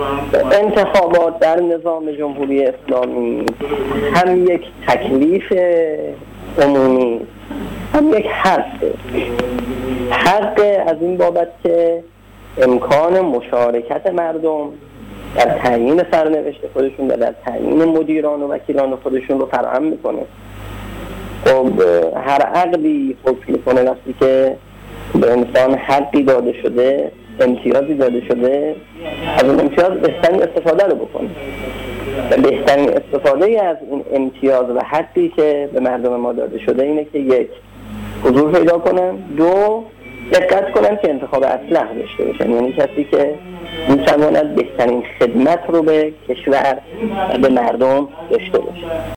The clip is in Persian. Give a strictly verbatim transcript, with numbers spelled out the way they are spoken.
انتخابات در نظام جمهوری اسلامی هم یک تکلیف عمومی، هم یک حق حق از این بابت که امکان مشارکت مردم در تعیین سرنوشت خودشون و در تعیین مدیران و وکیلان خودشون رو فراهم میکنه. خب هر عقلی حکم میکنه وقتی که به انسان حقی داده شده، امتیازی داده شده، از اون امتیاز بهترین استفاده رو بکنه. و بهترین استفاده از این امتیاز و حقی که به مردم ما داده شده اینه که یک، حضور پیدا کنن، دو، دقت کنن که انتخاب اصلح داشته باشن، یعنی کسی که میتواند بهترین خدمت رو به کشور و به مردم داشته باشه.